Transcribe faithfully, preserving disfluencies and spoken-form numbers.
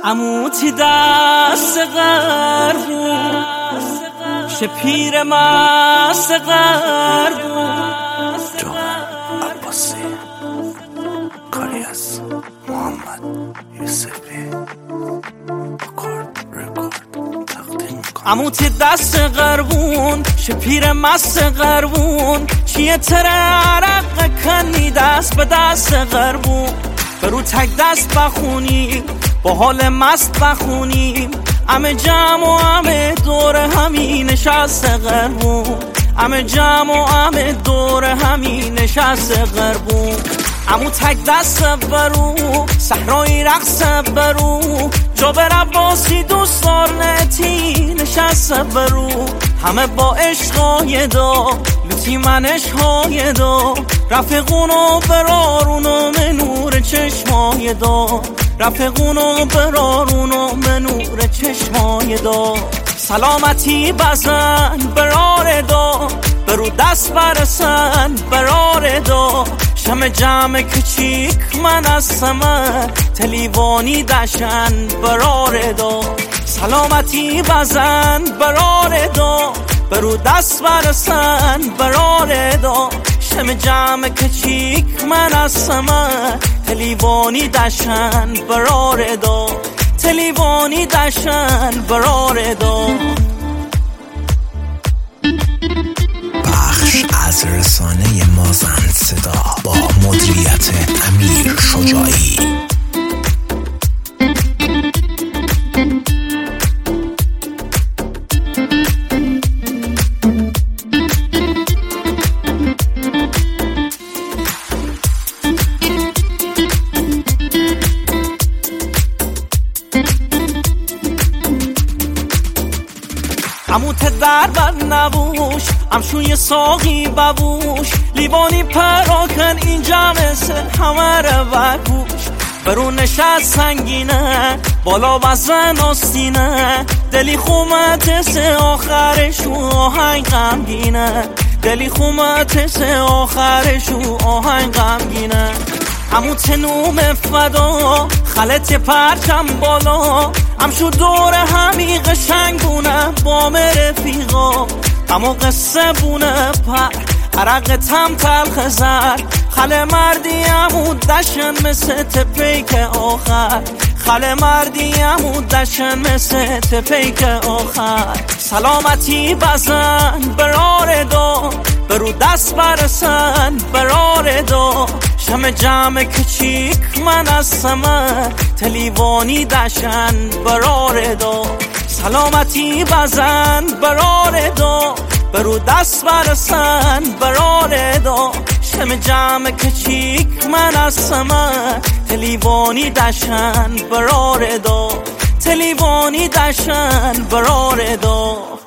عموتی دست غربون شه پیر مست غربون. جان عباسی کاری از محمد یوسفی اکارد رکورد تقدیم میکنم. عموتی دست غربون شه پیر مست غربون، چیه تره عرق کنی دست به دست غربون. برو تک دست بخونیم با حال مست بخونیم، همه جمع و همه دور همی نشست غربون. همه جمع و همه دور همی نشست غربون. عمو تک دست برو صحرای رقص برو، جابر عباسی دوستار نتی نشست برو. همه با عشقای دا لوتی منش های دا، رفقونو برارونو منور چشمای دا، رفقونو برارونو منور چشمای دا. سلامتی بزن برار دا، برو دست برسن برار دا. شم جمع کچیک من از سمه تلیوانی دشن برار دا. سلامتی بزن برار دا، برو دست برسن برار دا. شم جمع کچیک من از سمه تلیوانی دشن برار دا، تلیوانی دشن برار دا. بخش از رسانه مازند صدا با مدیریت امیر شجاعی. عموت در بر نبوش امشوی ساقی ببوش، لیوانی پراکن این جمع سه همه رو بکوش. برو نشست سنگینه بالا وزن آستینه، دلی خومت سه آخرشو آهنگ غمگینه، دلی خومت سه آخرشو آهنگ غمگینه. عمو تنوم فدا خلط پرچم بالا، همشو دور همی قشنگ بونه با رفیقا. اما قصه بونه پر عرق تم تلخ زر، خل مردی عمو دشن مثل تپیک آخر، خل مردی عمو دشن مثل تپیک آخر. سلامتی بزن برار دا، برو دست برسن برار دا. شم جمع کچیک من از سمه تلیوانی دشن برار دا. سلامتی بزن برار دا، برو دست برسن برار دا. شم جمع کچیک من از سمه تلیوانی دشن برار دا، تلیوانی دشن برار دا.